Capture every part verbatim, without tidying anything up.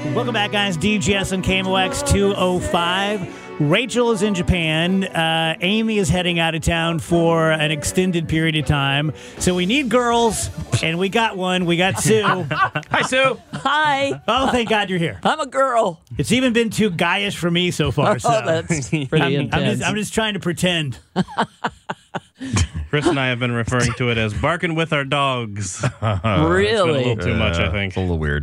Welcome back, guys. D G S on K M O X two oh five. Rachel is in Japan. Uh, Amy is heading out of town for an extended period of time. So we need girls, and we got one. We got Sue. Hi, Sue. Hi. Oh, thank God you're here. I'm a girl. It's even been too guyish for me so far. So Oh, that's pretty I'm, intense. I'm, just, I'm just trying to pretend. Chris and I have been referring to it as barking with our dogs. It's been a Really? little too much, I think. It's a little weird.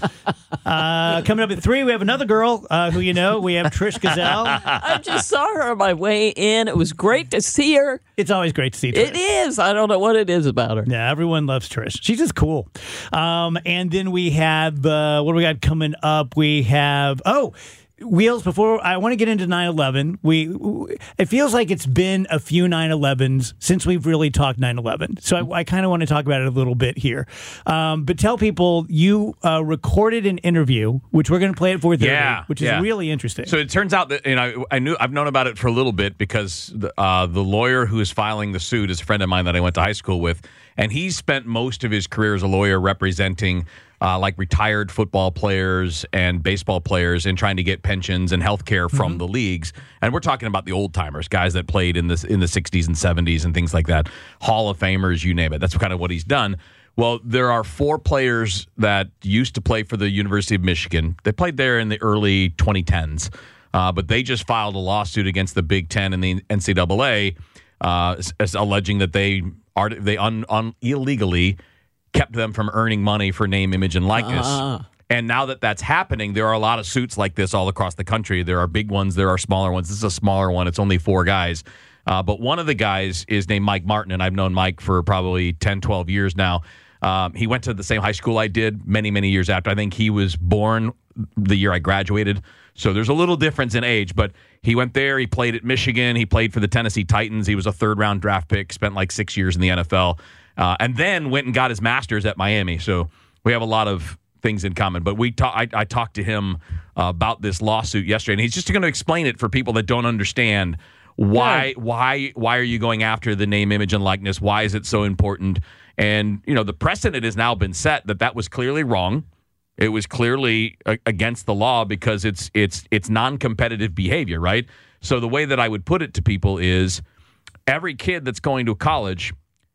Uh, coming up at three, we have another girl uh, who you know. We have Trish Gazelle. I just saw her on my way in. It was great to see her. It's always great to see Trish. It is. I don't know what it is about her. Yeah, everyone loves Trish. She's just cool. Um, and then we have, uh, what do we got coming up? We have, oh, Wheels, before I want to get into nine eleven, we it feels like it's been a few nine elevens since we've really talked nine eleven. So I, I kind of want to talk about it a little bit here. Um, but tell people you uh, recorded an interview, which we're going to play at four thirty, Yeah, which is yeah. really interesting. So it turns out that, you know, I knew I've known about it for a little bit because the, uh, the lawyer who is filing the suit is a friend of mine that I went to high school with, and he's spent most of his career as a lawyer representing uh, like retired football players and baseball players and trying to get pensions and health care from Mm-hmm. the leagues. And we're talking about the old timers, guys that played in the in the sixties and seventies and things like that, Hall of Famers, you name it. That's kind of what he's done. Well, there are four players that used to play for the University of Michigan. They played there in the early twenty tens, uh, but they just filed a lawsuit against the Big Ten and the N C double A, uh, as, as alleging that they are they un, un, illegally kept them from earning money for name, image, and likeness. Uh. And now that that's happening, there are a lot of suits like this all across the country. There are big ones, there are smaller ones. This is a smaller one. It's only four guys. Uh, but one of the guys is named Mike Martin, and I've known Mike for probably ten, twelve years now. Um, he went to the same high school I did many, many years after. I think he was born the year I graduated. So there's a little difference in age, but he went there. He played at Michigan. He played for the Tennessee Titans. He was a third-round draft pick, spent like six years in the N F L, uh, and then went and got his master's at Miami. So we have a lot of things in common. But we ta- I, I talked to him uh, about this lawsuit yesterday, and he's just going to explain it for people that don't understand why Yeah. why why are you going after the name, image, and likeness? Why is it so important? And, you know, the precedent has now been set that that was clearly wrong. It was clearly a- against the law because it's it's it's non-competitive behavior, right? So the way that I would put it to people is every kid that's going to college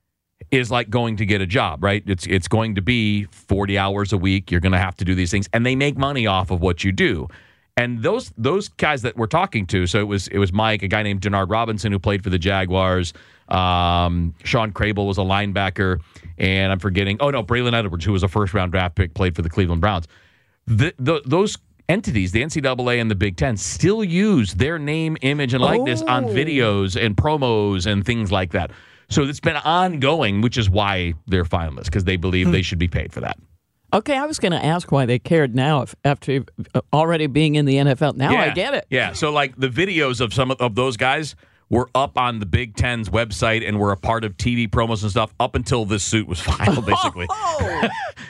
is like going to get a job, right? It's it's going to be forty hours a week. You're going to have to do these things, and they make money off of what you do. And those those guys that we're talking to, so it was it was Mike, a guy named Denard Robinson who played for the Jaguars. Um, Sean Crable was a linebacker, and I'm forgetting. Oh no, Braylon Edwards, who was a first round draft pick, played for the Cleveland Browns. The, the, those entities, the N C double A and the Big Ten, still use their name, image, and likeness Oh. on videos and promos and things like that. So it's been ongoing, which is why they're filing this, because they believe they should be paid for that. Okay, I was going to ask why they cared now if, after uh, already being in the N F L. Now I Yeah. get it. Yeah. So like the videos of some of, of those guys were up on the Big Ten's website and were a part of T V promos and stuff up until this suit was filed, basically. Oh,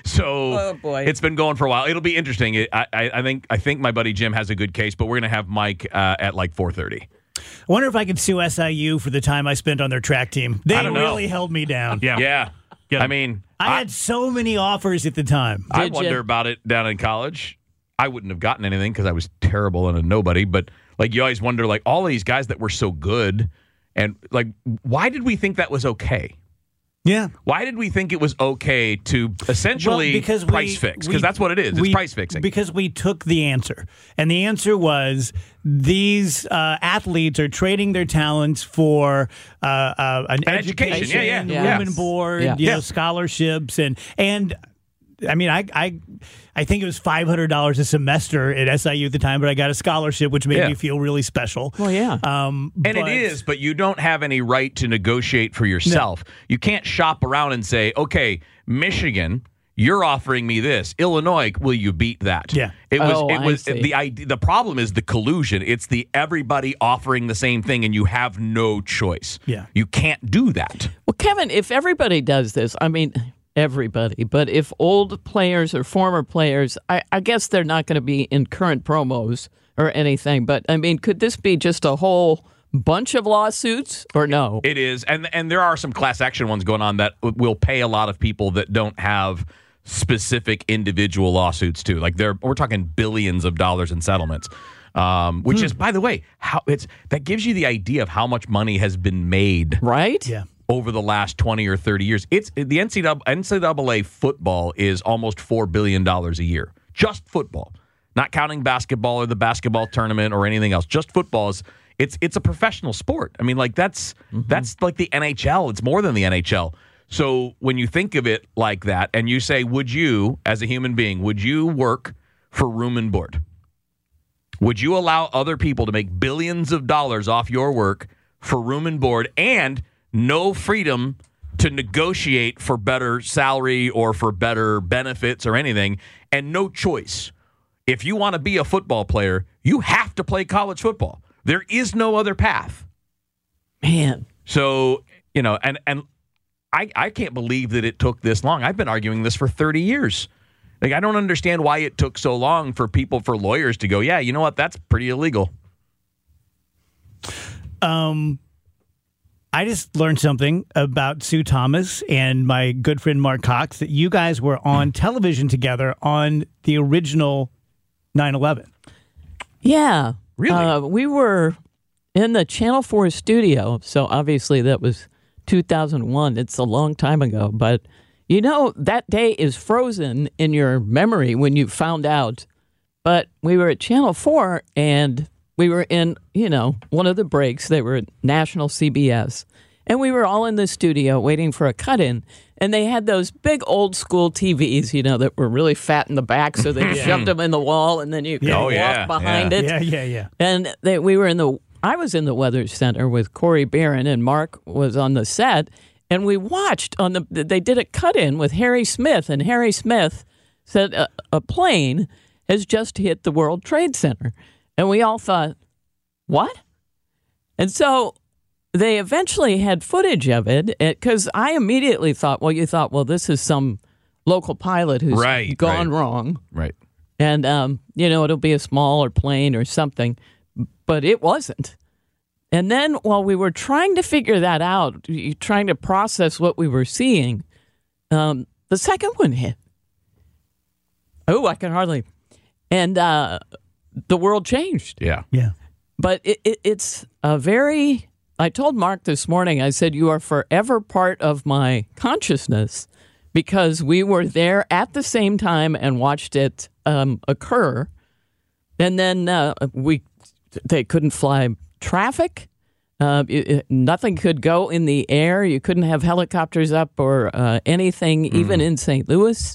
So Oh, boy. it's been going for a while. It'll be interesting. It, I, I, I think I think my buddy Jim has a good case, but we're going to have Mike uh, at like four thirty. I wonder if I could sue S I U for the time I spent on their track team. They I don't know. really held me down. Yeah. Yeah. Get I him. mean, I had so many offers at the time. I Did wonder you? about it down in college. I wouldn't have gotten anything because I was terrible and a nobody. But like you always wonder, like all these guys that were so good, and like why did we think that was okay? Yeah. Why did we think it was okay to essentially Well, because price we- fix? we- Because that's what it is. It's we- price fixing. Because we took the answer. And the answer was these uh, athletes are trading their talents for uh, uh, an, An education. Yeah, yeah. Yeah. room and board, Yeah. you know, Yeah. scholarships. And, and I mean, I, I I think it was five hundred dollars a semester at S I U at the time, but I got a scholarship, which made Yeah. me feel really special. well, yeah. Um, And but- it is, but you don't have any right to negotiate for yourself. You can't shop around and say, okay, Michigan, you're offering me this. Illinois, will you beat that? Yeah. It was Oh, it I was see. the idea, the problem is the collusion. It's the everybody offering the same thing and you have no choice. Yeah. You can't do that. Well, Kevin, if everybody does this, I mean, everybody, but if old players or former players, I, I guess they're not going to be in current promos or anything. But I mean, could this be just a whole bunch of lawsuits or no? It is, and and there are some class action ones going on that w- will pay a lot of people that don't have specific individual lawsuits too. Like they're we're talking billions of dollars in settlements. Um, which hmm. is, by the way, how it's that gives you the idea of how much money has been made, right? Yeah. Over the last twenty or thirty years. It's the N C double A football is almost four billion dollars a year. Just football. Not counting basketball or the basketball tournament or anything else. Just football is it's it's a professional sport. I mean, like that's mm-hmm. that's like the N H L. It's more than the N H L. So when you think of it like that and you say, would you, as a human being, would you work for room and board? Would you allow other people to make billions of dollars off your work for room and board and no freedom to negotiate for better salary or for better benefits or anything, and no choice? If you want to be a football player, you have to play college football. There is no other path. Man. So, you know, and, and I, I can't believe that it took this long. I've been arguing this for thirty years. Like, I don't understand why it took so long for people, for lawyers to go, yeah, you know what, that's pretty illegal. Um, I just learned something about Sue Thomas and my good friend Mark Cox, that you guys were on television together on the original nine eleven. Yeah. Really? Uh, we were in the Channel four studio, so obviously that was two thousand one. It's a long time ago, but you know, that day is frozen in your memory when you found out. But we were at Channel four, and we were in, you know, one of the breaks. They were at National C B S. And we were all in the studio waiting for a cut-in. And they had those big old-school T Vs, you know, that were really fat in the back, so they Yeah. shoved them in the wall, and then you could Yeah. walk Oh, yeah, behind yeah. it. Yeah, yeah, yeah. And they, we were in the, I was in the Weather Center with Corey Barron, and Mark was on the set. And we watched on the, they did a cut-in with Harry Smith, and Harry Smith said a, a plane has just hit the World Trade Center. And we all thought, what? And so they eventually had footage of it, because I immediately thought, well, you thought, well, this is some local pilot who's Right, gone right. wrong. Right. And, um, you know, it'll be a smaller plane or something. But it wasn't. And then while we were trying to figure that out, trying to process what we were seeing, um, the second one hit. Oh, I can hardly. And uh, the world changed. Yeah. Yeah. But it, it, it's a very, I told Mark this morning, I said, you are forever part of my consciousness, because we were there at the same time and watched it um, occur. And then uh, we, they couldn't fly traffic. Uh, it, it, nothing could go in the air. You couldn't have helicopters up or uh, anything, mm. even in Saint Louis.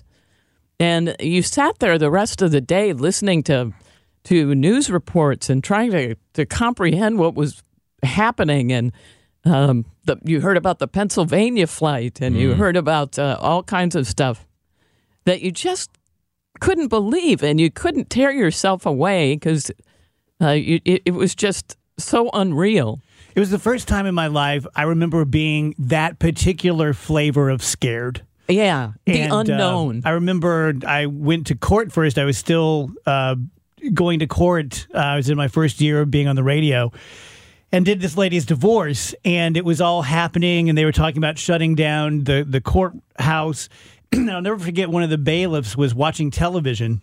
And you sat there the rest of the day listening to to news reports and trying to, to comprehend what was happening. And um, the, you heard about the Pennsylvania flight, and mm. you heard about uh, all kinds of stuff that you just couldn't believe, and you couldn't tear yourself away, because uh, it, it was just so unreal. It was the first time in my life I remember being that particular flavor of scared. Yeah, the And, unknown. Uh, I remember I went to court first. I was still uh, going to court. Uh, I was in my first year of being on the radio, and did this lady's divorce. And it was all happening, and they were talking about shutting down the, the courthouse. I'll never forget, one of the bailiffs was watching television,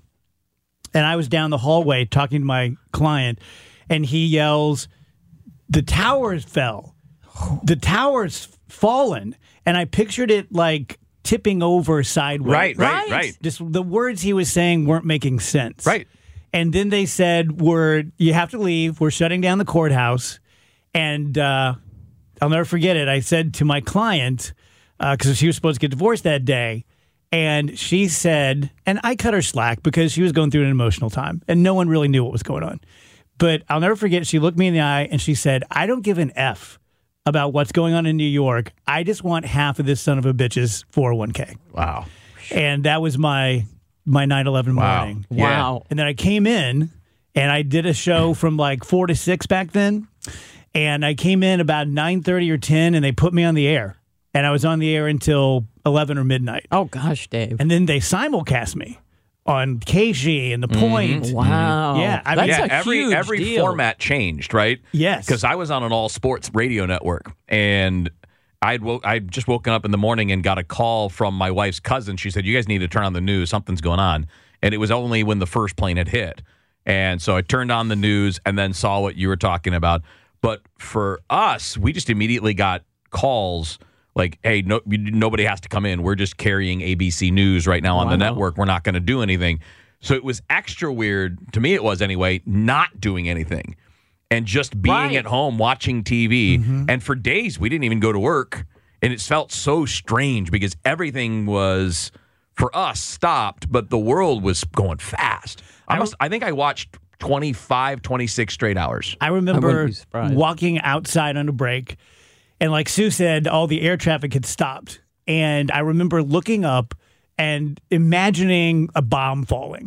and I was down the hallway talking to my client, and he yells, "The towers fell. The tower's fallen." And I pictured it like tipping over sideways. Right, right, right. Just the words he was saying weren't making sense. Right. And then they said, "We're you have to leave. We're shutting down the courthouse." And uh, I'll never forget it. I said to my client, because uh, she was supposed to get divorced that day, and she said, and I cut her slack because she was going through an emotional time, and no one really knew what was going on. But I'll never forget, she looked me in the eye and she said, "I don't give an F about what's going on in New York. I just want half of this son of a bitch's four oh one k." Wow. And that was my my nine eleven Wow. morning. Wow. And then I came in and I did a show from like four to six back then. And I came in about nine thirty or ten, and they put me on the air. And I was on the air until eleven or midnight. Oh, gosh, Dave. And then they simulcast me on K G and The Point. Wow. Yeah, I That's mean, a yeah, every huge every deal. format changed, right? Yes. Because I was on an all sports radio network, and I'd wo- I'd just woken up in the morning and got a call from my wife's cousin. She said, "You guys need to turn on the news. Something's going on." And it was only when the first plane had hit. And so I turned on the news and then saw what you were talking about. But for us, we just immediately got calls like, "Hey, no, nobody has to come in. We're just carrying A B C News right now on Wow. the network. We're not going to do anything." So it was extra weird, to me it was anyway, not doing anything and just being Right. at home watching T V. Mm-hmm. And for days, we didn't even go to work. And it felt so strange because everything was, for us, stopped, but the world was going fast. I, must, I think I watched twenty-five, twenty-six straight hours. I I wouldn't remember be surprised. walking outside on a break, and like Sue said, all the air traffic had stopped. And I remember looking up and imagining a bomb falling,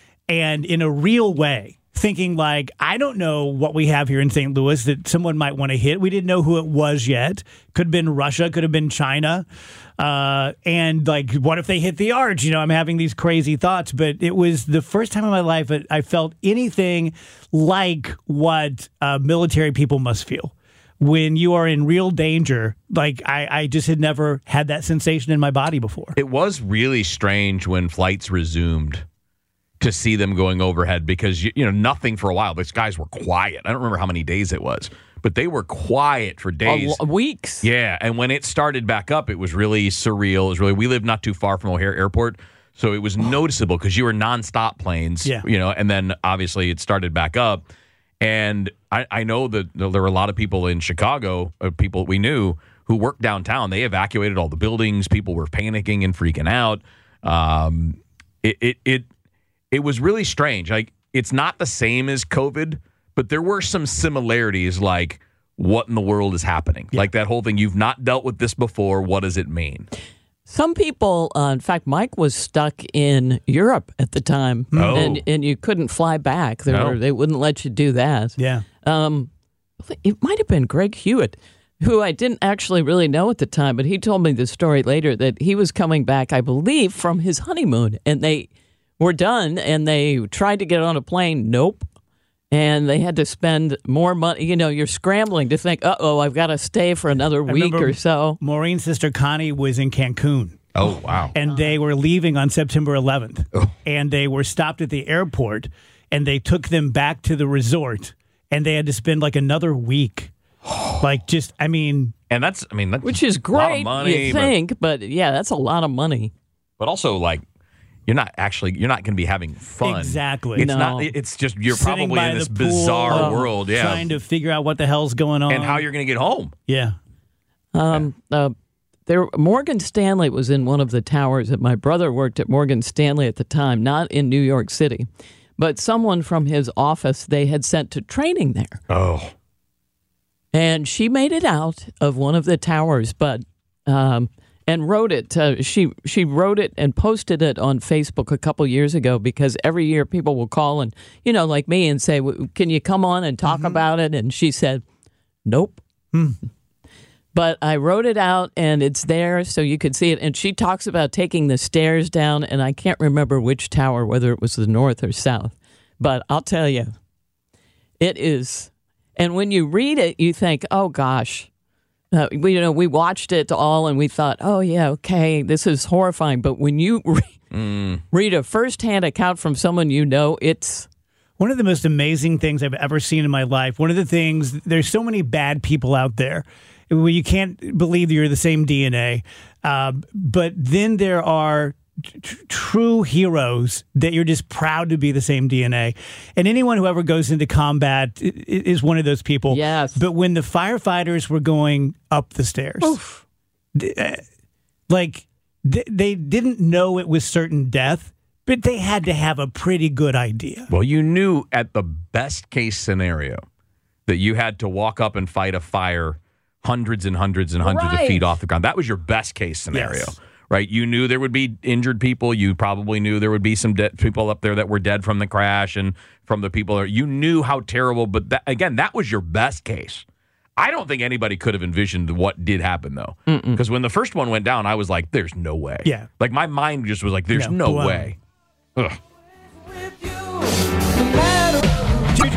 and in a real way, thinking like, I don't know what we have here in Saint Louis that someone might want to hit. We didn't know who it was yet. Could have been Russia, could have been China. Uh, and like, what if they hit the arch? You know, I'm having these crazy thoughts, but it was the first time in my life that I felt anything like what uh, military people must feel. When you are in real danger, like I, I just had never had that sensation in my body before. It was really strange when flights resumed to see them going overhead because, you, you know, nothing for a while. These guys were quiet. I don't remember how many days it was, but they were quiet for A days. lo- weeks. Yeah, and when it started back up, it was really surreal. It was really, we live not too far from O'Hare Airport, so it was noticeable because you were nonstop planes, Yeah. you know, and then obviously it started back up. And I, I know that there were a lot of people in Chicago, uh, people we knew, who worked downtown. They evacuated all the buildings. People were panicking and freaking out. Um, it, it, it, it was really strange. Like, it's not the same as COVID, but there were some similarities, like what in the world is happening? Like that whole thing, you've not dealt with this before. What does it mean? Some people, uh, in fact, Mike was stuck in Europe at the time, Oh. and and you couldn't fly back. They, No. were, they wouldn't let you do that. Yeah. Um, it might have been Greg Hewitt, who I didn't actually really know at the time, but he told me the story later that he was coming back, I believe, from his honeymoon, and they were done, and they tried to get on a plane. Nope. And they had to spend more money. You know, you're scrambling to think, uh-oh, I've got to stay for another I week remember or so. Maureen's sister Connie was in Cancun. Oh, wow. And they were leaving on September eleventh. Oh. And they were stopped at the airport, and they took them back to the resort, and they had to spend like another week. Like, just, I mean, And that's, I mean, that's Which is a lot of great, money, you but- think, but, yeah, that's a lot of money. But, also, like, you're not actually, you're not going to be having fun. Exactly. It's No. not, it's just, you're sitting probably by in this the pool, bizarre uh, world. Yeah. trying to figure out what the hell's going on. And how you're going to get home. Yeah. Um, uh, there, Morgan Stanley was in one of the towers that my brother worked at Morgan Stanley at the time, not in New York City, but someone from his office they had sent to training there. Oh. And she made it out of one of the towers, but um, and wrote it. Uh, she she wrote it and posted it on Facebook a couple years ago because every year people will call and, you know, like me and say, "W- can you come on and talk about it? And she said, nope. But I wrote it out and it's there so you could see it. And she talks about taking the stairs down, and I can't remember which tower, whether it was the north or south. But I'll tell you, it is. And when you read it, you think, oh, gosh. Uh, we, you know, we watched it all and we thought, oh, yeah, okay, this is horrifying. But when you re- read a firsthand account from someone you know, it's One of the most amazing things I've ever seen in my life. One of the things, there's so many bad people out there where you can't believe you're the same D N A. Uh, but then there are tr- true heroes that you're just proud to be the same D N A. And anyone who ever goes into combat i- i- is one of those people. Yes. But when the firefighters were going up the stairs, d- uh, like th- they didn't know it was certain death, but they had to have a pretty good idea. Well, you knew at the best case scenario that you had to walk up and fight a fire hundreds and hundreds and hundreds of Right. feet off the ground. That was your best case scenario, Yes. right? You knew there would be injured people. You probably knew there would be some dead people up there that were dead from the crash and from the people. You knew how terrible, but that, again, that was your best case. I don't think anybody could have envisioned what did happen, though. Because when the first one went down, I was like, there's no way. Yeah. Like, my mind just was like, there's No, no blown. way. Ugh. two twenty-six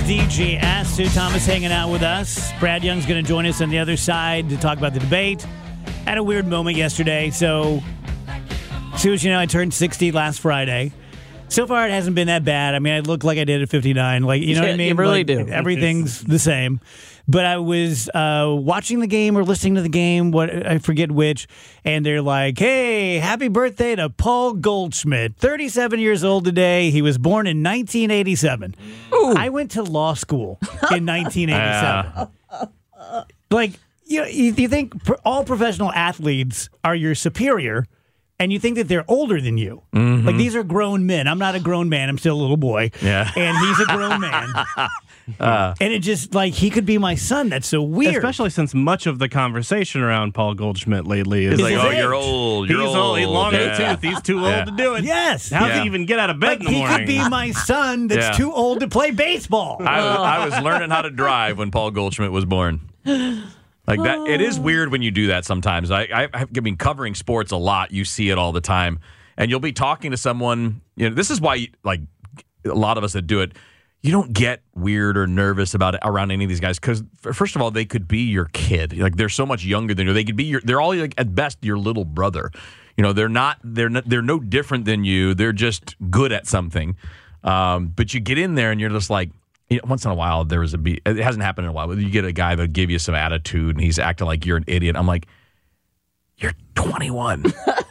D G S. Sue Thomas hanging out with us. Brad Young's going to join us on the other side to talk about the debate. Had a weird moment yesterday. So, Sue, as you know, I turned sixty last Friday. So far, it hasn't been that bad. I mean, I look like I did at fifty-nine. Like, you know Yeah, what I mean? you really Like, do. Everything's the same. But I was uh, watching the game or listening to the game, what I forget which, and they're like, hey, happy birthday to Paul Goldschmidt, thirty-seven years old today. He was born in nineteen eighty-seven. Ooh. I went to law school in nineteen eighty-seven. Like, you, you you think pro- all professional athletes are your superior, and you think that they're older than you. Mm-hmm. Like, these are grown men. I'm not a grown man. I'm still a little boy. Yeah. And he's a grown man. Uh, and it just, like, he could be my son. That's so weird. Especially since much of the conversation around Paul Goldschmidt lately is It's like, his oh, age. you're old. he's You're old. He's long in the yeah. tooth. He's too Yeah. old to do it. Yes. How Yeah. does he even get out of bed Like, in the he morning? could be my son that's Yeah. too old to play baseball. I was, I was learning how to drive when Paul Goldschmidt was born. Like that, it is weird when you do that sometimes. I, I, I mean, covering sports a lot, you see it all the time, and you'll be talking to someone. You know, this is why, like, a lot of us that do it, you don't get weird or nervous about it around any of these guys because, first of all, they could be your kid. Like, they're so much younger than you. They could be your. They're all like, at best your little brother. You know, they're not. They're not, they're no different than you. They're just good at something. Um, but you get in there and you're just like. You know, once in a while, there was a be. It hasn't happened in a while, but you get a guy that'll give you some attitude, and he's acting like you're an idiot. I'm like, you're twenty-one.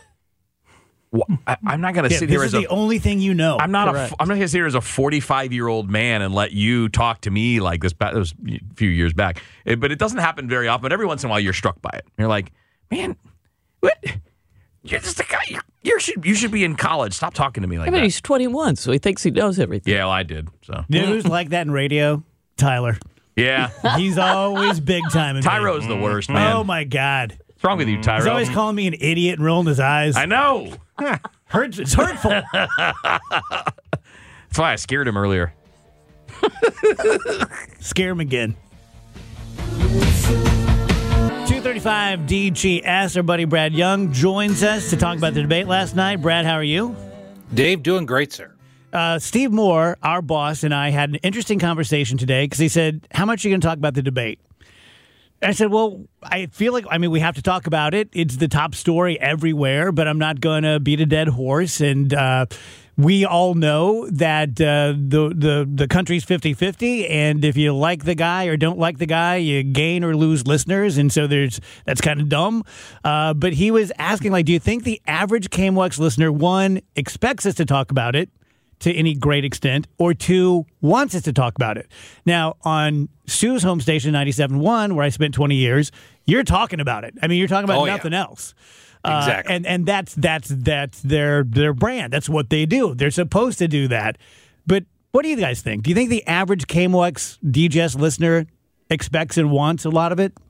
Well, I, I'm not going to Yeah, sit this here is as the a. only thing you know. I'm not Correct. a. I'm not going to sit here as a forty-five year old man and let you talk to me like this. That was a few years back, It- but it doesn't happen very often. But every once in a while, you're struck by it. You're like, man, what? You're just a guy. You're, you should. You should be in college. Stop talking to me like I mean, that. he's twenty-one, so he thinks he knows everything. Yeah, well, I did. So You know who's like that in radio? Tyler. yeah, He's always big time. in Tyro's radio. the worst, man. Oh, my God. What's wrong with you, Tyro? He's always calling me an idiot and rolling his eyes. I know. Hurts, it's hurtful. That's why I scared him earlier. Scare him again. two thirty-five D G S. Our buddy Brad Young joins us to talk about the debate last night. Brad, how are you? Dave, doing great, sir. Uh, Steve Moore, our boss, and I had an interesting conversation today because he said, how much are you going to talk about the debate? And I said, well, I feel like, I mean, we have to talk about it. It's the top story everywhere, but I'm not going to beat a dead horse. And uh, we all know that uh, the, the, the country's fifty-fifty. And if you like the guy or don't like the guy, you gain or lose listeners. And so there's that's kind of dumb. Uh, but he was asking, like, do you think the average K M W X listener, one, expects us to talk about it to any great extent, or two, wants us to talk about it? Now, on Sue's home station, ninety-seven point one, where I spent twenty years, you're talking about it. I mean, you're talking about Oh, yeah. nothing else. Uh, Exactly. and and that's that's that's their their brand. That's what they do. They're supposed to do that. But what do you guys think? Do you think the average K M W X D J S listener expects and wants a lot of it?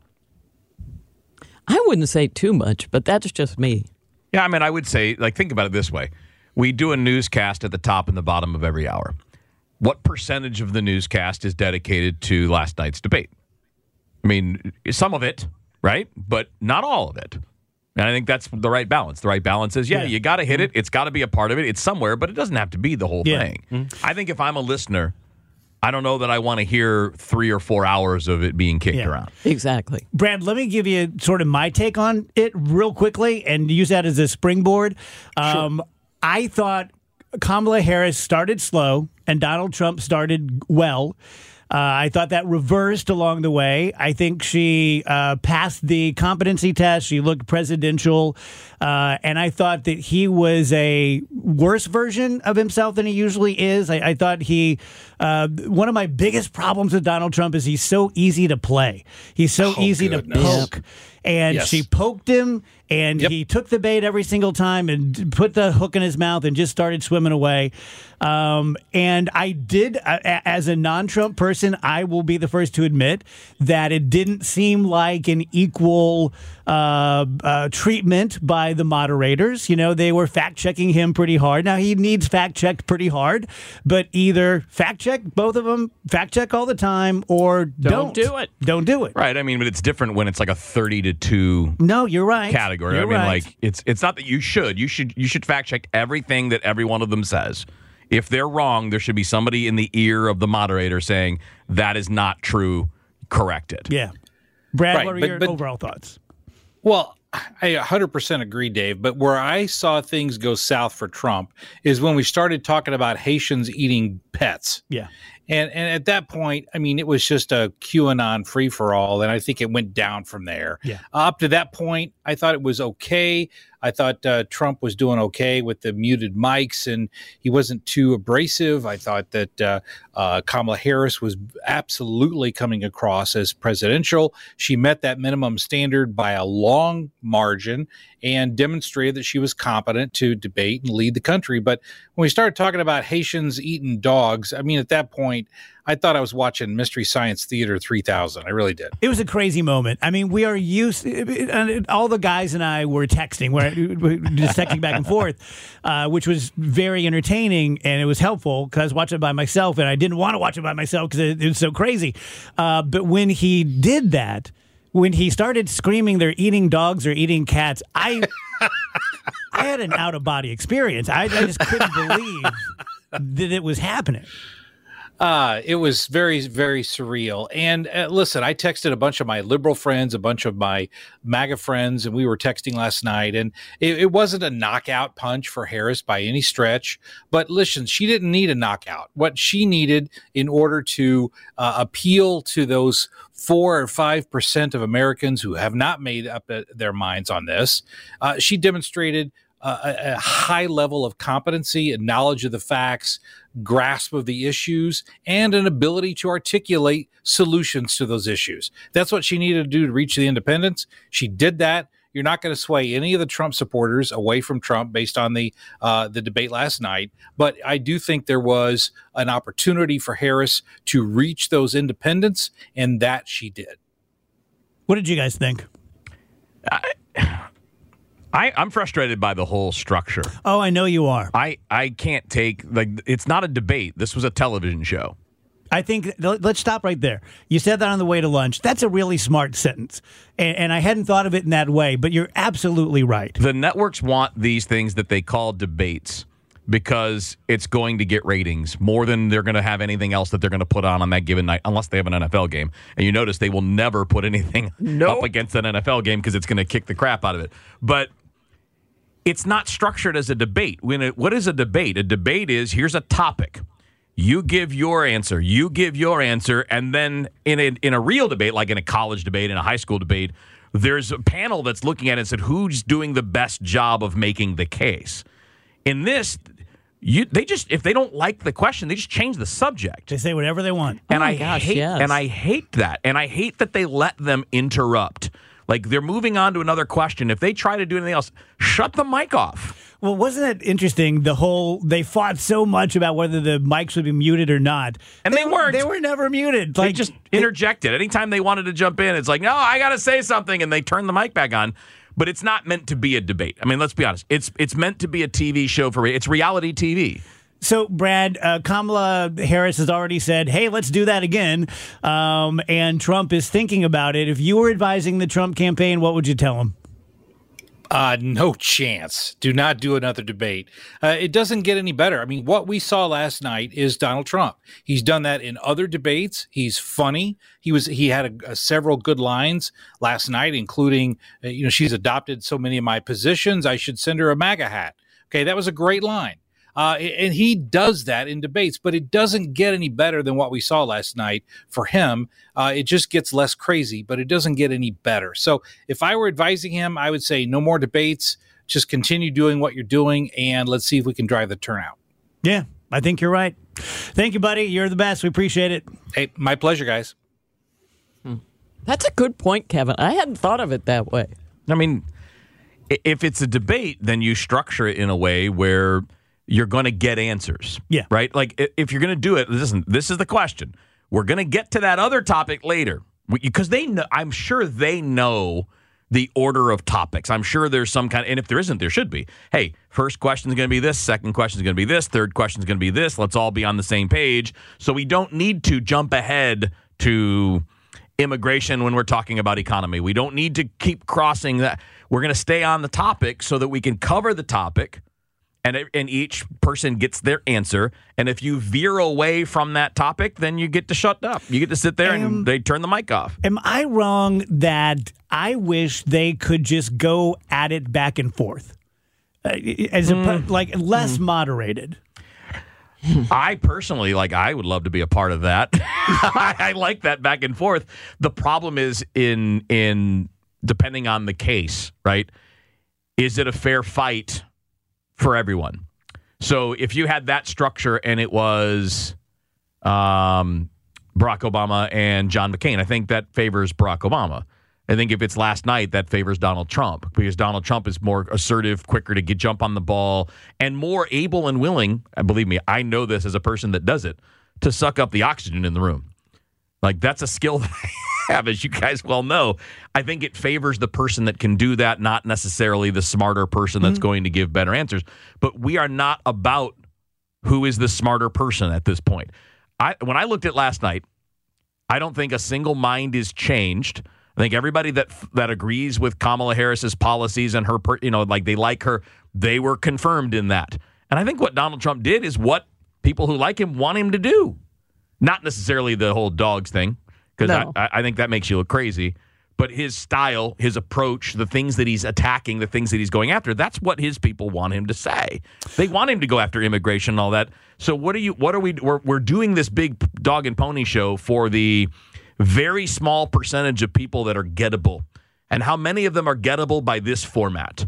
I wouldn't say too much, but that's just me. Yeah, I mean, I would say, like, think about it this way. We do a newscast at the top and the bottom of every hour. What percentage of the newscast is dedicated to last night's debate? I mean, some of it, right? But not all of it. And I think that's the right balance. The right balance is, yeah, Yeah. you got to hit it. It's got to be a part of it. It's somewhere, but it doesn't have to be the whole Yeah. thing. I think if I'm a listener, I don't know that I want to hear three or four hours of it being kicked Yeah. around. Exactly. Brad, let me give you sort of my take on it real quickly and use that as a springboard. Um, I thought Kamala Harris started slow and Donald Trump started well. Uh, I thought that reversed along the way. I think she uh, passed the competency test. She looked presidential. Uh, and I thought that he was a worse version of himself than he usually is. I, I thought he, uh, one of my biggest problems with Donald Trump is he's so easy to play. He's so Oh, easy goodness. to poke. And Yes. she poked him, and Yep. he took the bait every single time and put the hook in his mouth and just started swimming away. Um, and I did, uh, as a non-Trump person, I will be the first to admit that it didn't seem like an equal uh, uh, treatment by the moderators. You know, they were fact-checking him pretty hard. Now, he needs fact-checked pretty hard, but either fact-check, both of them, fact-check all the time, or don't. Don't do it. Don't do it. Right. I mean, but it's different when it's like a thirty to two No, you're right. category. You're I mean, right. like it's it's not that you should. You should you should fact check everything that every one of them says. If they're wrong, there should be somebody in the ear of the moderator saying, that is not true, correct it. Yeah. Brad, Right, what are but- your but- overall thoughts? Well, I one hundred percent agree, Dave. But where I saw things go south for Trump is when we started talking about Haitians eating pets. Yeah. And and at that point, I mean, it was just a QAnon free for all, and I think it went down from there. Yeah. Up to that point, I thought it was okay. I thought uh, Trump was doing okay with the muted mics, and he wasn't too abrasive. I thought that uh, uh, Kamala Harris was absolutely coming across as presidential. She met that minimum standard by a long margin and demonstrated that she was competent to debate and lead the country. But when we started talking about Haitians eating dogs, I mean, at that point, I thought I was watching Mystery Science Theater three thousand. I really did. It was a crazy moment. I mean, we are used. And all the guys and I were texting, we're just texting back and forth, uh, which was very entertaining, and it was helpful because I was watching it by myself, and I didn't want to watch it by myself because it, it was so crazy. Uh, but when he did that, when he started screaming, "They're eating dogs or eating cats," I I had an out of body experience. I, I just couldn't believe that it was happening. Uh, it was very, very surreal. And uh, listen, I texted a bunch of my liberal friends, a bunch of my MAGA friends, and we were texting last night. And it, it wasn't a knockout punch for Harris by any stretch. But listen, she didn't need a knockout. What she needed in order to uh, appeal to those four or five percent of Americans who have not made up uh, their minds on this, uh, she demonstrated Uh, a, a high level of competency and knowledge of the facts, grasp of the issues, and an ability to articulate solutions to those issues. That's what she needed to do to reach the independents. She did that. You're not going to sway any of the Trump supporters away from Trump based on the uh, the debate last night. But I do think there was an opportunity for Harris to reach those independents, and that she did. What did you guys think? I, I, I'm frustrated by the whole structure. Oh, I know you are. I, I can't take, like, it's not a debate. This was a television show. I think, let's stop right there. You said that on the way to lunch. That's a really smart sentence. And, and I hadn't thought of it in that way, but you're absolutely right. The networks want these things that they call debates because it's going to get ratings more than they're going to have anything else that they're going to put on on that given night, unless they have an N F L game. And you notice they will never put anything Nope. up against an N F L game because it's going to kick the crap out of it. But it's not structured as a debate. When it, what is a debate? A debate is, here's a topic. You give your answer. You give your answer. And then in a, in a real debate, like in a college debate, in a high school debate, there's a panel that's looking at it and said, who's doing the best job of making the case? In this, you they just, if they don't like the question, they just change the subject. They say whatever they want. And Oh my I gosh, hate yes. and I hate that. And I hate that they let them interrupt. Like, they're moving on to another question. If they try to do anything else, shut the mic off. Well, wasn't it interesting? The whole, they fought so much about whether the mics would be muted or not. And they weren't. They were never muted. They Like, just interjected. Anytime they wanted to jump in, it's like, no, I got to say something. And they turn the mic back on. But it's not meant to be a debate. I mean, let's be honest. It's it's meant to be a T V show for, it's reality T V. So, Brad, uh, Kamala Harris has already said, hey, let's do that again. Um, and Trump is thinking about it. If you were advising the Trump campaign, what would you tell him? Uh, no chance. Do not do another debate. Uh, it doesn't get any better. I mean, what we saw last night is Donald Trump. He's done that in other debates. He's funny. He was. He had a, a several good lines last night, including, uh, you know, she's adopted so many of my positions, I should send her a MAGA hat. Okay, that was a great line. Uh, and he does that in debates, but it doesn't get any better than what we saw last night for him. Uh, it just gets less crazy, but it doesn't get any better. So if I were advising him, I would say no more debates. Just continue doing what you're doing, and let's see if we can drive the turnout. Yeah, I think you're right. Thank you, buddy. You're the best. We appreciate it. Hey, my pleasure, guys. That's a good point, Kevin. I hadn't thought of it that way. I mean, i- if it's a debate, then you structure it in a way where you're going to get answers. Yeah. Right? Like, i- if you're going to do it, listen, this is the question. We're going to get to that other topic later. Because they know, I'm sure they know the order of topics. I'm sure there's some kind of, and if there isn't, there should be. Hey, first question is going to be this, second question is going to be this, third question is going to be this. Let's all be on the same page. So we don't need to jump ahead to immigration when we're talking about economy. We don't need to keep crossing that. We're going to stay on the topic so that we can cover the topic And, it, and each person gets their answer. And if you veer away from that topic, then you get to shut up. You get to sit there Um, and they turn the mic off. Am I wrong that I wish they could just go at it back and forth, uh, as Mm. a, like less mm. moderated? I personally, like, I would love to be a part of that. I, I like that back and forth. The problem is in in depending on the case, right? Is it a fair fight for everyone? So if you had that structure and it was um, Barack Obama and John McCain, I think that favors Barack Obama. I think if it's last night, that favors Donald Trump because Donald Trump is more assertive, quicker to get jump on the ball, and more able and willing, and believe me, I know this as a person that does it, to suck up the oxygen in the room. Like, that's a skill that I have, as you guys well know. I think it favors the person that can do that, not necessarily the smarter person that's mm-hmm. going to give better answers. But we are not about who is the smarter person at this point. I when I looked at last night, I don't think a single mind is changed. I think everybody that that agrees with Kamala Harris's policies and her, you know, like they like her, they were confirmed in that. And I think what Donald Trump did is what people who like him want him to do. Not necessarily the whole dogs thing, because no. I, I think that makes you look crazy. But his style, his approach, the things that he's attacking, the things that he's going after, that's what his people want him to say. They want him to go after immigration and all that. So what are you? What are we? We're, we're doing this big dog and pony show for the very small percentage of people that are gettable. And how many of them are gettable by this format?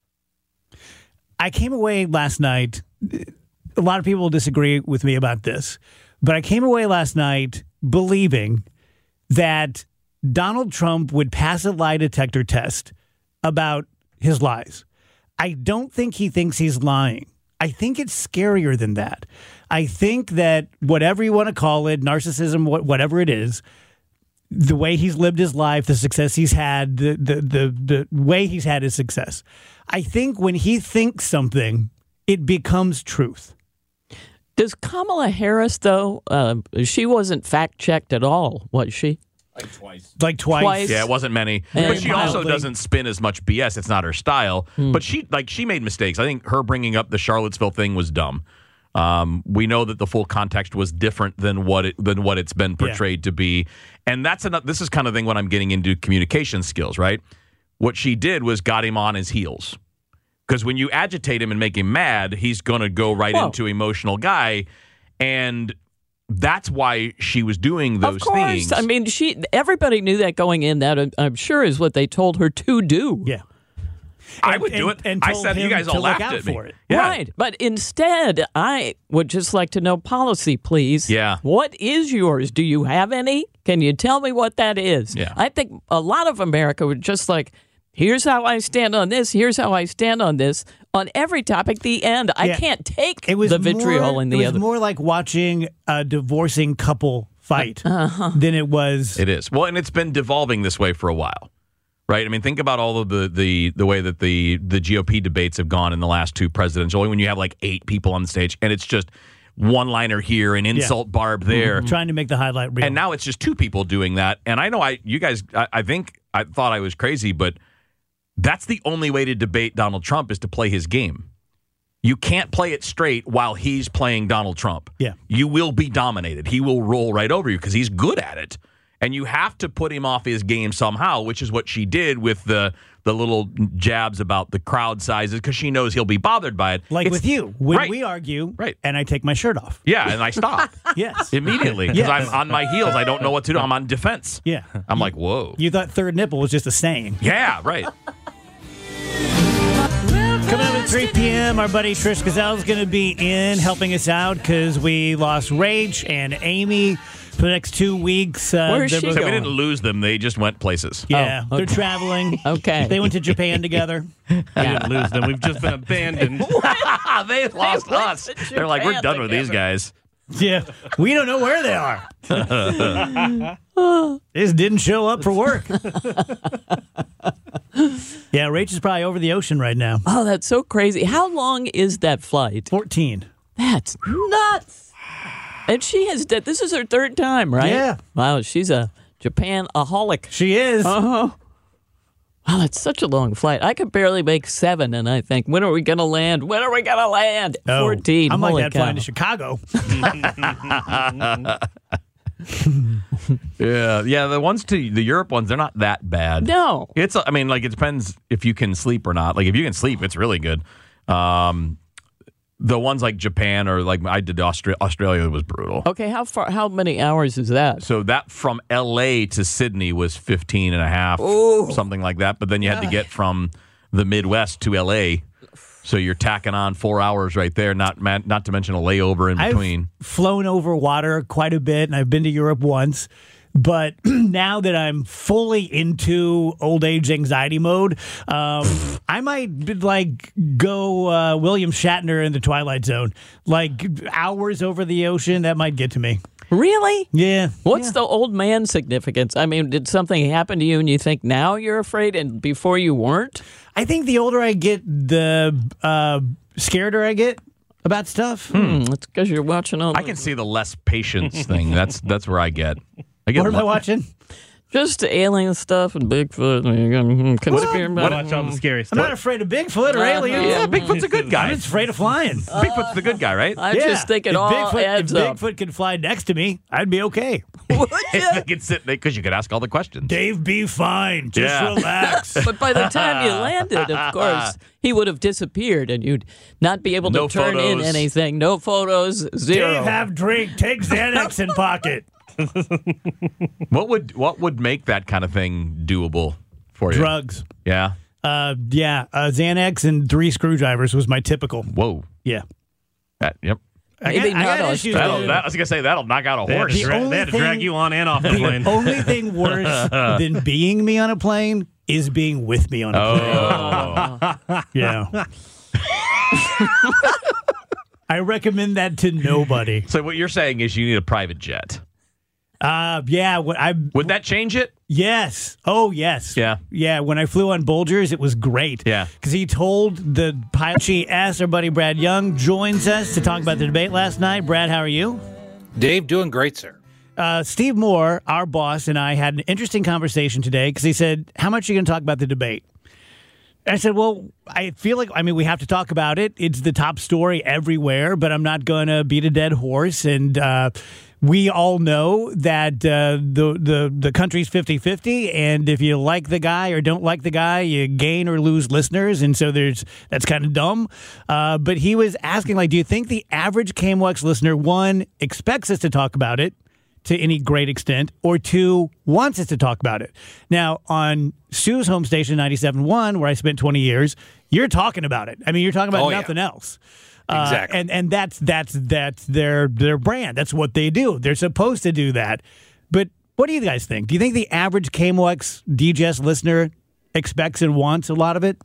I came away last night. A lot of people disagree with me about this, but I came away last night believing that Donald Trump would pass a lie detector test about his lies. I don't think he thinks he's lying. I think it's scarier than that. I think that whatever you want to call it, narcissism, whatever it is, the way he's lived his life, the success he's had, the, the the the way he's had his success. I think when he thinks something, it becomes truth. Does Kamala Harris, though, uh, she wasn't fact-checked at all, was she? Like twice. Like twice. Twice. Yeah, it wasn't many. And but she also mildly. doesn't spin as much B S. It's not her style. Hmm. But she like she made mistakes. I think her bringing up the Charlottesville thing was dumb. Um, we know that the full context was different than what it than what it's been portrayed yeah. to be. And that's another, this is kind of thing when I'm getting into communication skills, right? What she did was got him on his heels. Because when you agitate him and make him mad, he's going to go right Whoa. into emotional guy. And that's why she was doing those of course. things. I mean, she. Everybody knew that going in. That I'm sure is what they told her to do. Yeah. I And- would do and- it. and I told said you him guys to all look laughed out at me. for it. Yeah. Right. But instead, I would just like to know policy, please. Yeah. What is yours? Do you have any? Can you tell me what that is? Yeah. I think a lot of America would just like, here's how I stand on this. Here's how I stand on this. On every topic, the end. I Yeah. can't take It was the vitriol more, in it the was other. more like watching a divorcing couple fight Uh-huh. than it was. It is. Well, and it's been devolving this way for a while, right? I mean, think about all of the the, the way that the, the G O P debates have gone in the last two presidential, when you have like eight people on the stage, and it's just one-liner here and insult Yeah. barb there. Trying to make the highlight reel. And now it's just two people doing that. And I know I, you guys, I, I think I thought I was crazy, but that's the only way to debate Donald Trump is to play his game. You can't play it straight while he's playing Donald Trump. Yeah. You will be dominated. He will roll right over you because he's good at it. And you have to put him off his game somehow, which is what she did with the the little jabs about the crowd sizes because she knows he'll be bothered by it. like It's- with you, when right. we argue, Right. and I take my shirt off. Yeah, and I stop Yes. immediately because Yes. I'm on my heels. I don't know what to do. I'm on defense. Yeah. I'm like, whoa. You thought third nipple was just a saying. Yeah, right. Coming up at three p.m., our buddy Trish Gazelle is going to be in helping us out because we lost Rach and Amy for the next two weeks. Uh, Where's they're she both- So we going? didn't lose them. They just went places. Yeah, Oh, they're okay. traveling. Okay. They went to Japan together. We didn't lose them. We've just been abandoned. they lost went us. to They're like, we're Japan done with these together. guys. Yeah, we don't know where they are. They just didn't show up for work. Yeah, Rach is probably over the ocean right now. Oh, that's so crazy. How long is that flight? fourteen. That's nuts. And she has did this is her third time, right? Yeah. Wow, she's a Japan-aholic. She is. Uh-huh. Wow, it's such a long flight. I could barely make seven, and I think, when are we going to land? When are we going to land? Oh, fourteen. I'm like Holy that cow. flying to Chicago. Yeah, yeah. The ones to the Europe ones, they're not that bad. No. It's. I mean, like it depends if you can sleep or not. Like if you can sleep, it's really good. Um, the ones like Japan or like I did Austra- Australia was brutal. Okay, how far? How many hours is that? So that from L A to Sydney was fifteen and a half, Ooh. something like that. But then you had to get from the Midwest to L A. So you're tacking on four hours right there, not man, not to mention a layover in between. I've flown over water quite a bit, and I've been to Europe once. But now that I'm fully into old age anxiety mode, um, I might like go uh, William Shatner in the Twilight Zone. Like hours over the ocean, that might get to me. Really? Yeah. What's yeah. the old man significance? I mean, did something happen to you and you think now you're afraid and before you weren't? I think the older I get, the uh, scareder I get about stuff. Hmm, it's because you're watching all I can see the less patience thing. That's that's where I get. I get What am I lo- watching? just alien stuff and Bigfoot and conspiracy. Watch all the scary I'm stuff. not afraid of Bigfoot or Uh-huh. aliens. Yeah, Bigfoot's a good I'm guy. just afraid of flying. Bigfoot's the good guy, right? I yeah. just think it if all Bigfoot, adds if up. Bigfoot could fly next to me, I'd be okay. Would They ya? could sit because you could ask all the questions. Dave, be fine. Just Yeah. relax. But by the time you landed, of course, he would have disappeared and you'd not be able to No turn in photos. anything. No photos, zero. Dave, have drink. Take Xanax in pocket. What would what would make that kind of thing doable for you? Drugs. Yeah. Uh, yeah, uh, Xanax and three screwdrivers was my typical. Whoa. Yeah. That, yep. I Maybe got, I not got all issues, That'll, dude. that, I was gonna say that'll knock out a They had, horse. to The dra- only they had to thing- drag you on and off the The plane. only thing worse than being me on a plane is being with me on a Oh. plane. Yeah. I recommend that to nobody. So what you're saying is you need a private jet. Uh, yeah. What I Would that change it? yes. Oh, yes. Yeah. Yeah. When I flew on Bulgers, it was great. Yeah. Because he told the pilot. She asked our buddy Brad Young joins us to talk about the debate last night. Brad, how are you? Dave, doing great, sir. Uh, Steve Moore, our boss, and I had an interesting conversation today because he said, how much are you going to talk about the debate? I said, well, I feel like, I mean, we have to talk about it. It's the top story everywhere, but I'm not going to beat a dead horse. And uh, we all know that uh, the, the, the country's fifty-fifty. And if you like the guy or don't like the guy, you gain or lose listeners. And so there's that's kind of dumb. Uh, but he was asking, like, do you think the average K M O X listener, one, expects us to talk about it to any great extent, or two, wants us to talk about it? Now, on Sue's home station, ninety-seven point one, where I spent twenty years, you're talking about it. I mean, you're talking about Oh, yeah. nothing else. Uh, Exactly. and and that's that's that's their their brand. That's what they do. They're supposed to do that. But what do you guys think? Do you think the average K M O X D J S listener expects and wants a lot of it?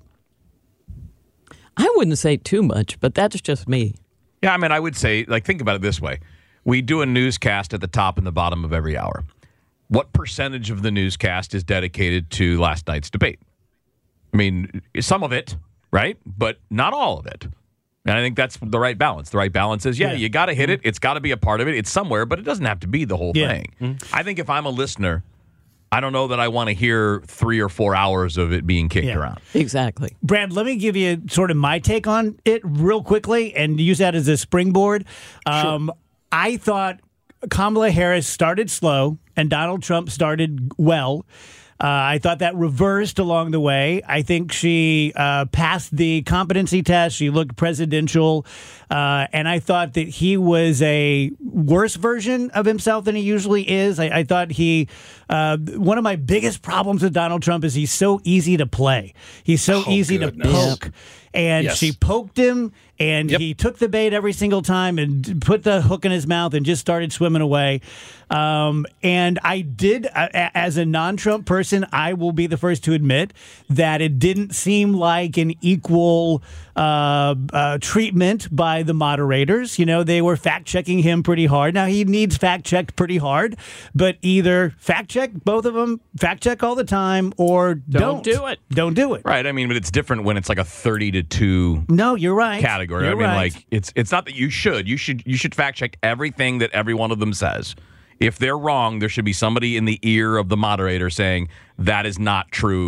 I wouldn't say too much, but that's just me. Yeah, I mean, I would say, like, think about it this way. We do a newscast at the top and the bottom of every hour. What percentage of the newscast is dedicated to last night's debate? I mean, some of it, right? But not all of it. And I think that's the right balance. The right balance is, yeah, Yeah. you got to hit it. It's got to be a part of it. It's somewhere, but it doesn't have to be the whole Yeah. thing. I think if I'm a listener, I don't know that I want to hear three or four hours of it being kicked Yeah. around. Exactly. Brad, let me give you sort of my take on it real quickly and use that as a springboard. Um, I thought Kamala Harris started slow and Donald Trump started well. Uh, I thought that reversed along the way. I think she uh, passed the competency test. She looked presidential. Uh, and I thought that he was a worse version of himself than he usually is. I, I thought he, uh, one of my biggest problems with Donald Trump is he's so easy to play. He's so Oh, easy goodness. to poke. And Yes. she poked him, and Yep. he took the bait every single time and put the hook in his mouth and just started swimming away. Um, and I did, uh, as a non-Trump person, I will be the first to admit that it didn't seem like an equal uh, uh, treatment by the moderators. You know, they were fact-checking him pretty hard. Now, he needs fact-checked pretty hard, but either fact-check, both of them, fact-check all the time, or don't. Don't do it. Don't do it. Right. I mean, but it's different when it's like a thirty to two No, you're right. category. You're I mean, right. like it's it's not that you should. You should you should fact check everything that every one of them says. If they're wrong, there should be somebody in the ear of the moderator saying that is not true.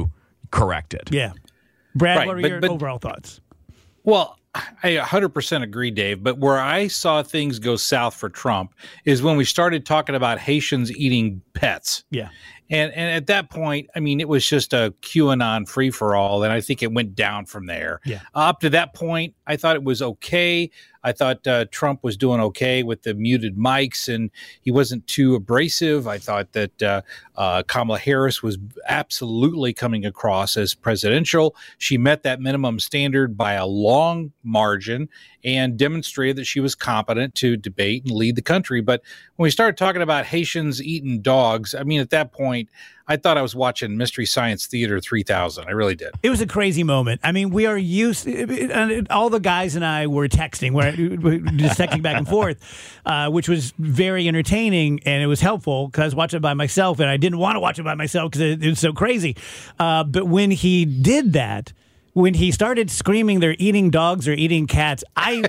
corrected. Yeah. Brad, Right, what are but- your but- overall thoughts? Well, I one hundred percent agree, Dave. But where I saw things go south for Trump is when we started talking about Haitians eating pets. Yeah. And and at that point, I mean, it was just a QAnon free for all, and I think it went down from there. Yeah. Up to that point, I thought it was okay. I thought uh, Trump was doing okay with the muted mics, and he wasn't too abrasive. I thought that uh, uh, Kamala Harris was absolutely coming across as presidential. She met that minimum standard by a long margin and demonstrated that she was competent to debate and lead the country. But when we started talking about Haitians eating dogs, I mean, at that point, I thought I was watching Mystery Science Theater three thousand. I really did. It was a crazy moment. I mean, we are used. And all the guys and I were texting, we're just texting back and forth, uh, which was very entertaining and it was helpful because I was watching it by myself and I didn't want to watch it by myself because it, it was so crazy. Uh, but when he did that, when he started screaming, "They're eating dogs or eating cats," I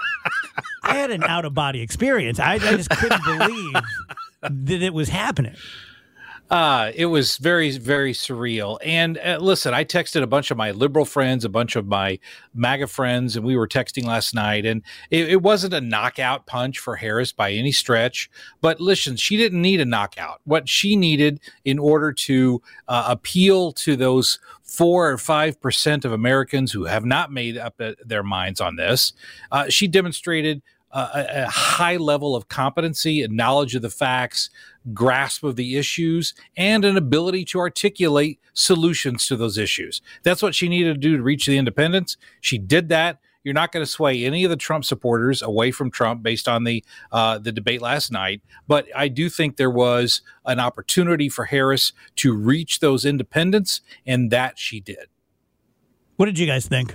I had an out of body experience. I, I just couldn't believe that it was happening. Uh, it was very, very surreal. And uh, listen, I texted a bunch of my liberal friends, a bunch of my MAGA friends, and we were texting last night. And it, it wasn't a knockout punch for Harris by any stretch. But listen, she didn't need a knockout. What she needed in order to uh, appeal to those four or five percent of Americans who have not made up uh, their minds on this, uh, she demonstrated uh, a, a high level of competency and knowledge of the facts, grasp of the issues, and an ability to articulate solutions to those issues. That's what she needed to do to reach the independents. She did that. You're not going to sway any of the Trump supporters away from Trump based on the uh, the debate last night. But I do think there was an opportunity for Harris to reach those independents, and that she did. What did you guys think?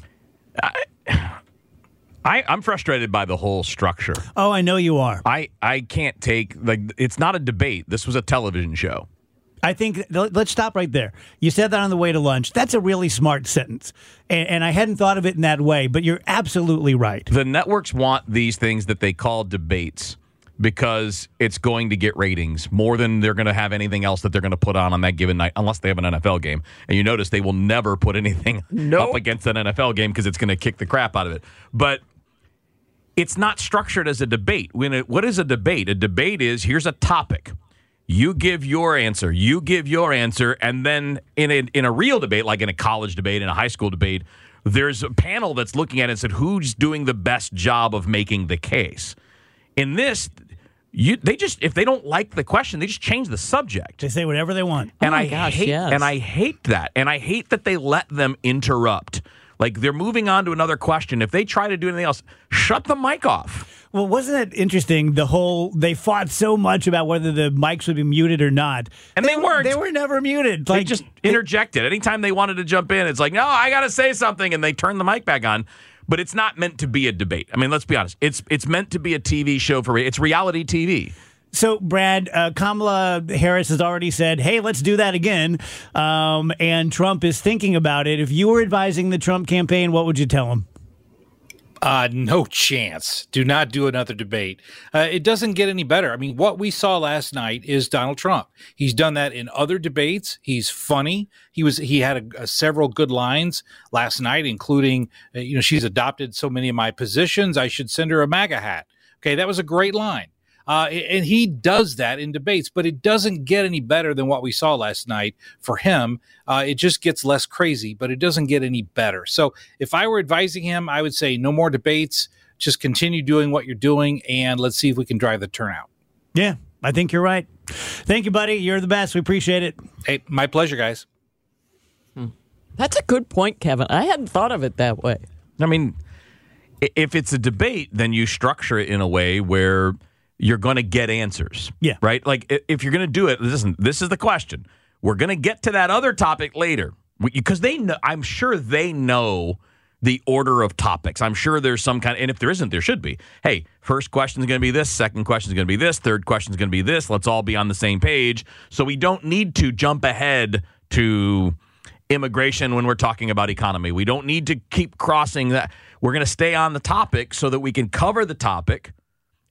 I, I'm frustrated by the whole structure. Oh, I know you are. I, I can't take, like, it's not a debate. This was a television show. I think let's stop right there. You said that on the way to lunch. That's a really smart sentence. And, and I hadn't thought of it in that way, but you're absolutely right. The networks want these things that they call debates because it's going to get ratings more than they're going to have anything else that they're going to put on on that given night, unless they have an N F L game. And you notice they will never put anything Nope. up against an N F L game because it's going to kick the crap out of it. But it's not structured as a debate. When it, what is a debate? A debate is, here's a topic. You give your answer. You give your answer. And then in a, in a real debate, like in a college debate, in a high school debate, there's a panel that's looking at it and said, who's doing the best job of making the case? In this, you they just, if they don't like the question, they just change the subject. They say whatever they want. And Oh my I gosh, hate yes. and I hate that. And I hate that they let them interrupt. Like, they're moving on to another question. If they try to do anything else, shut the mic off. Well, wasn't it interesting? The whole, they fought so much about whether the mics would be muted or not. And they weren't. They were never muted. They Like, just interjected. Anytime they wanted to jump in, it's like, no, I got to say something. And they turn the mic back on. But it's not meant to be a debate. I mean, let's be honest. It's it's meant to be a T V show for, it's reality T V. So, Brad, uh, Kamala Harris has already said, hey, let's do that again. Um, and Trump is thinking about it. If you were advising the Trump campaign, what would you tell him? Uh, no chance. Do not do another debate. Uh, it doesn't get any better. I mean, what we saw last night is Donald Trump. He's done that in other debates. He's funny. He was. He had a, a several good lines last night, including, uh, you know, she's adopted so many of my positions, I should send her a MAGA hat. Okay, that was a great line. Uh, and he does that in debates, but it doesn't get any better than what we saw last night for him. Uh, it just gets less crazy, but it doesn't get any better. So if I were advising him, I would say no more debates. Just continue doing what you're doing, and let's see if we can drive the turnout. Yeah, I think you're right. Thank you, buddy. You're the best. We appreciate it. Hey, my pleasure, guys. That's a good point, Kevin. I hadn't thought of it that way. I mean, i- if it's a debate, then you structure it in a way where you're going to get answers. Yeah. Right? Like, i- if you're going to do it, listen, this is the question. We're going to get to that other topic later. Because they know, I'm sure they know the order of topics. I'm sure there's some kind of, and if there isn't, there should be. Hey, first question is going to be this, second question is going to be this, third question is going to be this. Let's all be on the same page. So we don't need to jump ahead to immigration when we're talking about economy. We don't need to keep crossing that. We're going to stay on the topic so that we can cover the topic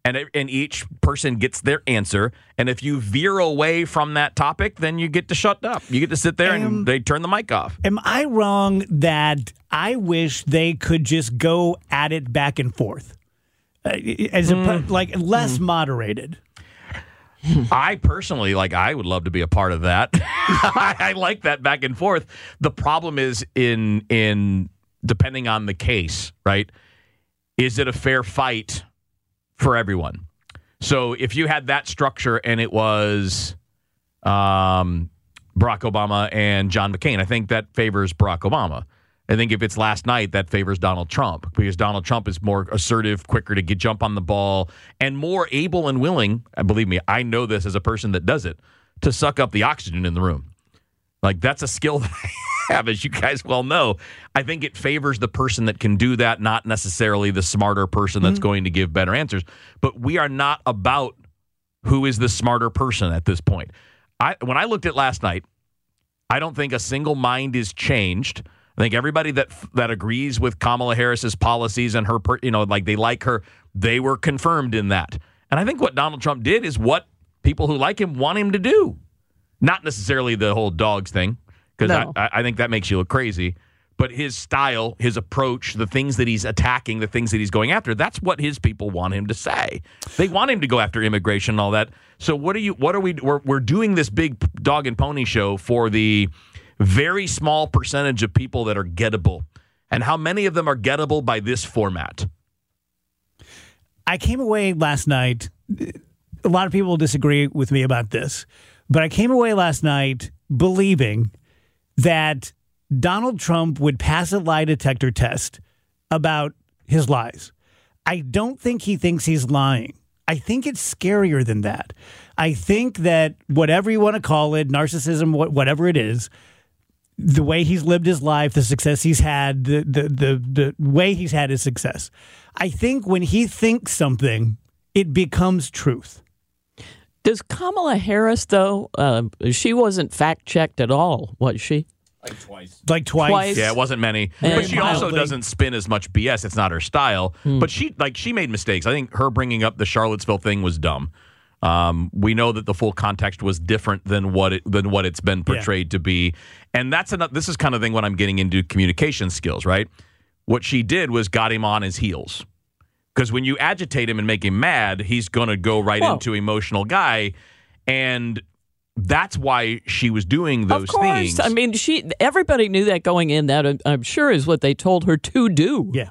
and and each person gets their answer. And if you veer away from that topic, then you get to shut up. You get to sit there Um, and they turn the mic off. Am I wrong that I wish they could just go at it back and forth, uh, as Mm. a, like less moderated? I personally, like, I would love to be a part of that. I, I like that back and forth. The problem is in in depending on the case, right? Is it a fair fight for everyone? So if you had that structure and it was um, Barack Obama and John McCain, I think that favors Barack Obama. I think if it's last night, that favors Donald Trump because Donald Trump is more assertive, quicker to get jump on the ball, and more able and willing, and believe me, I know this as a person that does it, to suck up the oxygen in the room. Like, that's a skill that I have, as you guys well know. I think it favors the person that can do that, not necessarily the smarter person that's mm-hmm. going to give better answers. But we are not about who is the smarter person at this point. I when I looked at last night, I don't think a single mind is changed. I think everybody that that agrees with Kamala Harris's policies and her, you know, like they like her, they were confirmed in that. And I think what Donald Trump did is what people who like him want him to do. Not necessarily the whole dogs thing, because no. I, I think that makes you look crazy. But his style, his approach, the things that he's attacking, the things that he's going after, that's what his people want him to say. They want him to go after immigration and all that. So what are you? What are we? We're, we're doing this big dog and pony show for the very small percentage of people that are gettable. And how many of them are gettable by this format? I came away last night. A lot of people disagree with me about this, but I came away last night believing that Donald Trump would pass a lie detector test about his lies. I don't think he thinks he's lying. I think it's scarier than that. I think that whatever you want to call it, narcissism, whatever it is, the way he's lived his life, the success he's had, the, the the the way he's had his success. I think when he thinks something, it becomes truth. Does Kamala Harris, though, uh, she wasn't fact-checked at all, was she? Like twice. Like twice. Twice. Yeah, it wasn't many. And but she also mildly. doesn't spin as much B S. It's not her style. Hmm. But she like she made mistakes. I think her bringing up the Charlottesville thing was dumb. Um, we know that the full context was different than what it than what it's been portrayed yeah. to be, and that's another. This is kind of thing when I'm getting into communication skills, right? What she did was got him on his heels, because when you agitate him and make him mad, he's going to go right Whoa. into emotional guy, and that's why she was doing those of course. things. I mean, she. Everybody knew that going in. That I'm, I'm sure is what they told her to do. Yeah.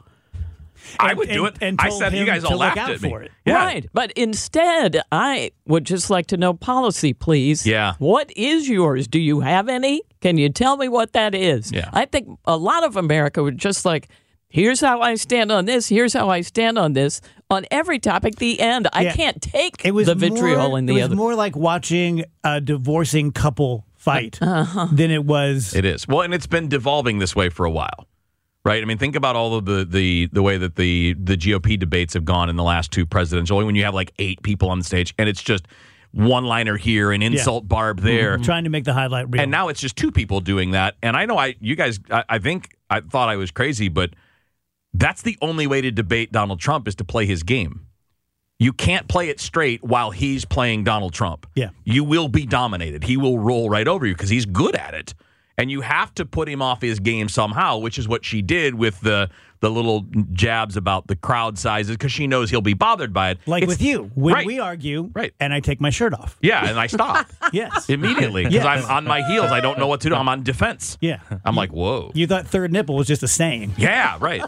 I And- would do and- it. and I told said you him guys to all look laughed out at me. for it. Yeah. Right. But instead, I would just like to know policy, please. Yeah. What is yours? Do you have any? Can you tell me what that is? Yeah. I think a lot of America would just like, here's how I stand on this. Here's how I stand on this. On every topic, the end. I Yeah. can't take It was the vitriol more, in the It was other. more like watching a divorcing couple fight Uh-huh. than it was. It is. Well, and it's been devolving this way for a while. Right? I mean, think about all of the, the, the way that the, the G O P debates have gone in the last two presidential, when you have like eight people on the stage, and it's just one-liner here, an insult barb there. Trying to make the highlight reel. And now it's just two people doing that. And I know I you guys, I, I think I thought I was crazy, but that's the only way to debate Donald Trump is to play his game. You can't play it straight while he's playing Donald Trump. Yeah. You will be dominated. He will roll right over you because he's good at it. And you have to put him off his game somehow, which is what she did with the the little jabs about the crowd sizes, because she knows he'll be bothered by it. like It's- with you, when right. we argue, Right. and I take my shirt off. Yeah, and I stop Yes. immediately because Yes. I'm on my heels. I don't know what to do. I'm on defense. Yeah. I'm like, whoa. You thought third nipple was just a saying. Yeah, right.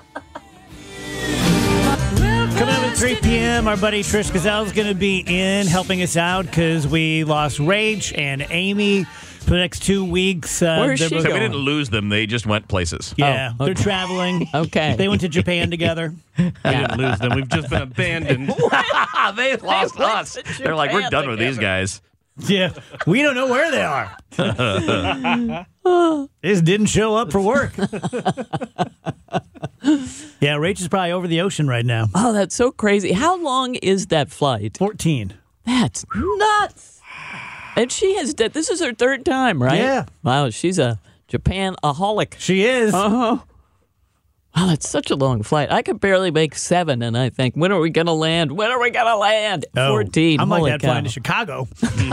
Coming up at three p.m., our buddy Trish Gazelle is going to be in helping us out because we lost Rach and Amy for the next two weeks. Uh, Where's they're she both- So we going? didn't lose them. They just went places. Yeah, Oh, they're okay. traveling. Okay. They went to Japan together. We didn't lose them. We've just been abandoned. they lost went us. to They're like, we're Japan done with these together. guys. Yeah, we don't know where they are. They just didn't show up for work. Yeah, Rach is probably over the ocean right now. Oh, that's so crazy. How long is that flight? fourteen. That's nuts. And she has did this is her third time, right? Yeah. Wow, she's a Japan-aholic. She is. Uh-huh. Wow, that's such a long flight. I could barely make seven, and I think, when are we going to land? When are we going to land? Oh, fourteen. I'm like Holy that cow. flying to Chicago.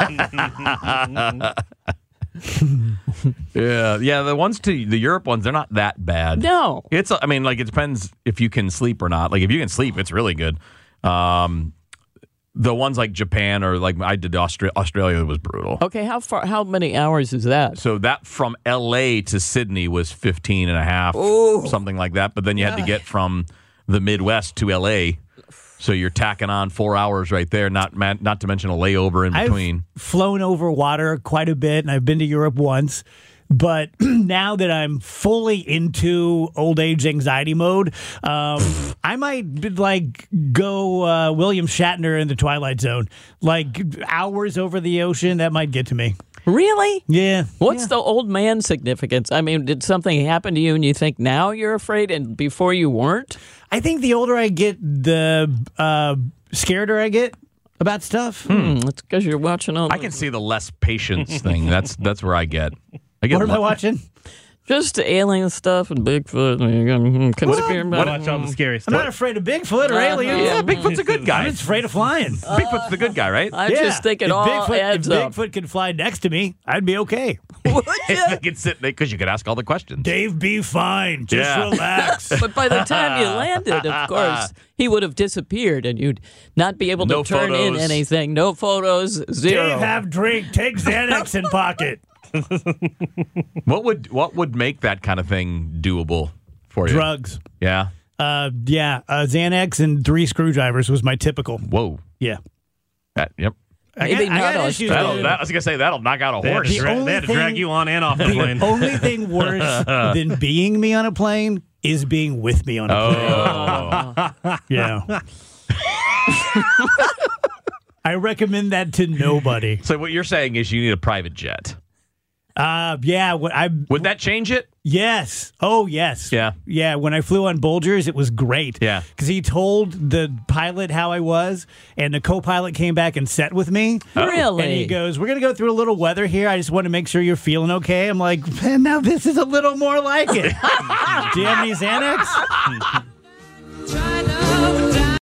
Yeah, yeah. The ones to the Europe ones, they're not that bad. No. It's. I mean, like it depends if you can sleep or not. Like if you can sleep, it's really good. Um, the ones like Japan or like I did Austra- Australia was brutal. Okay, how far? How many hours is that? So that from L A to Sydney was fifteen and a half, Ooh. something like that. But then you had to get from the Midwest to L A. So you're tacking on four hours right there, not ma- not to mention a layover in between. I've flown over water quite a bit, and I've been to Europe once. But now that I'm fully into old age anxiety mode, um, I might like go uh, William Shatner in the Twilight Zone. Like hours over the ocean, that might get to me. Really? Yeah. What's yeah. the old man significance? I mean, did something happen to you and you think now you're afraid and before you weren't? I think the older I get, the uh, scareder I get about stuff. Hmm, it's because you're watching all I can see the less patience thing. That's that's where I get. I get What am I lo- watching? just alien stuff and Bigfoot and conspiracy. Watch all the scary I'm stuff. not afraid of Bigfoot or aliens. Yeah, Bigfoot's a good I'm guy. just afraid of flying. Bigfoot's the good guy, right? I yeah. just think it if all Bigfoot, adds if up. Bigfoot could fly next to me, I'd be okay. Would They you? could sit because you could ask all the questions. Dave, be fine. Just Yeah. relax. But by the time you landed, of course, he would have disappeared and you'd not be able to No turn in photos. anything. No photos, zero. Dave, have drink. Take Xanax in pocket. What would what would make that kind of thing doable for you? Drugs. Yeah. Uh, yeah. Uh, Xanax and three screwdrivers was my typical. Whoa. Yeah. That, yep. I Maybe got, I not got issues. That'll, dude. that, I was gonna say that'll knock out a They had, horse. to, The dra- only they had to drag thing- you on and off the The plane. only thing worse than being me on a plane is being with me on a plane. Oh. Yeah. I recommend that to nobody. So what you're saying is you need a private jet. Uh, yeah. What I Would that change it? yes. Oh, yes. Yeah. Yeah. When I flew on Bulgers, it was great. Yeah. Because he told the pilot how I was, and the co-pilot came back and sat with me. Really? And he goes, "We're gonna go through a little weather here. I just want to make sure you're feeling okay." I'm like, "Man, now this is a little more like it." Do you have any Xanax?